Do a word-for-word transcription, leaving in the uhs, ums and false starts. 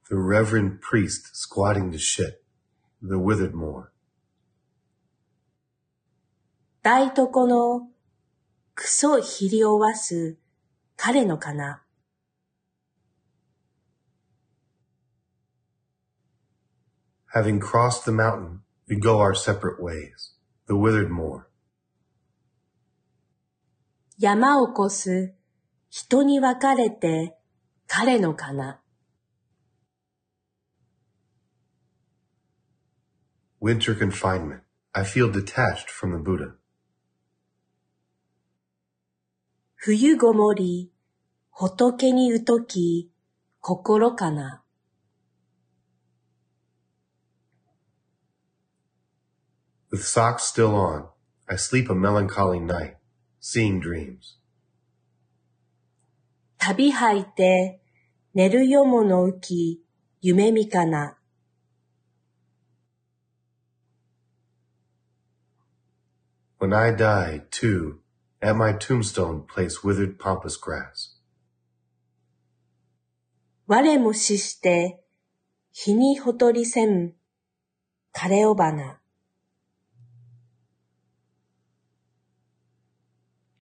The reverend priest squatting to shit, the withered moor. 大床のクソひりおわす彼のかな。 Having crossed the mountain, we go our separate ways, the withered moor. 山を越す人に分かれて彼のかな。 Winter confinement. I feel detached from the Buddha. 冬ごもり、仏に疎き心かな。 With socks still on, I sleep a melancholy night, seeing dreams. 旅履いて寝るよもの浮き夢見かな。 When I die, too, at my tombstone place withered pampas grass. 我も死して日にほとりせん枯れ尾花。